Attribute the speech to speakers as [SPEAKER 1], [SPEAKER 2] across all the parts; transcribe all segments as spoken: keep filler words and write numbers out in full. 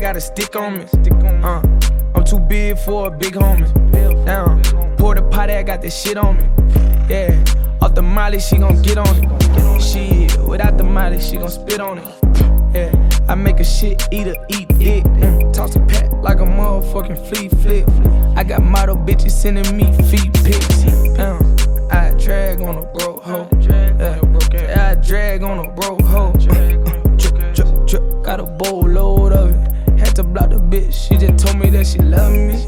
[SPEAKER 1] got a stick on me. Uh, I'm too big for a big homie. Down, pour the potty, I got this shit on me. Yeah, off the molly, she gon' get on it. Shit, without the molly, she gon' spit on it. Yeah, I make a shit eater eat dick. Mm, toss a pack like a motherfucking flea flip. I got model bitches sending me feet pics. Um, I drag on a broke hoe. Yeah, I drag on a broke hoe. Drip, drip, drip, got a bowl load of it. Had to block the bitch, she just told me that she love me.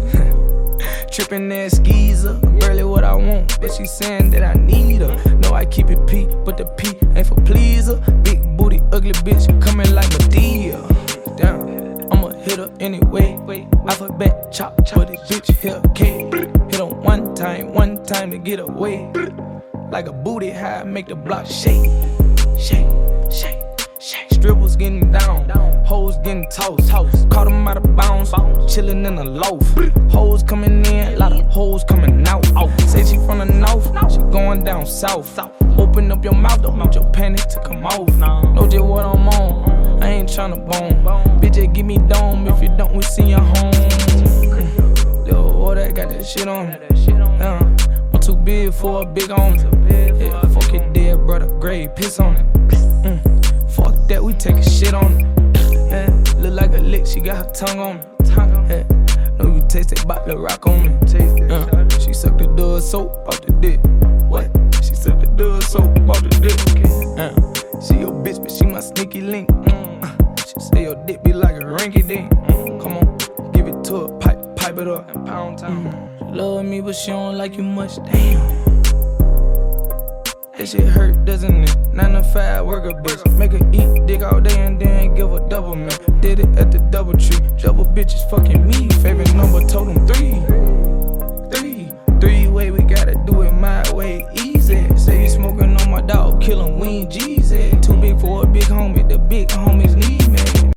[SPEAKER 1] Trippin' ass skeezer, barely what I want, but she saying that I need her. No, I keep it P, but the P ain't for pleaser. Big booty, ugly bitch, coming like Madea. Damn, I'ma hit her anyway. Alphabet chop, but this bitch here K. Hit her one time, one time to get away. Like a booty, how I make the block shake, shake, shake. Strippers getting down, hoes getting tossed. Caught them out of bounds, chillin' in a loaf. Hoes coming in, lot of hoes coming out. Say she from the north, she going down south. Open up your mouth, don't want your panties to come off. Know just what I'm on, I ain't tryna bone. Bitch, just give me dome, if you don't, we see your home. Lil' water, got that shit on me. Yeah, I'm too big for a big homie. Yeah, fuck it dead, brother, grave, piss on it. Mm. Fuck that, we take a shit on it. Yeah, look like a lick, she got her tongue on me. Yeah, know you taste that bottle of rock on me. Yeah, she sucked the dove soap off the dick. What? She sucked the dove soap off the dick. Yeah, she your bitch, but she my sneaky link. Uh, she say your dick be like a rinky dink. Come on, give it to her, pipe, pipe it up. Mm. She love me, but she don't like you much. Damn. That shit hurt, doesn't it? nine to five worker bitch. Make her eat dick all day and then give her double man. Did it at the double tree. Double bitches fucking me. Favorite number told 'em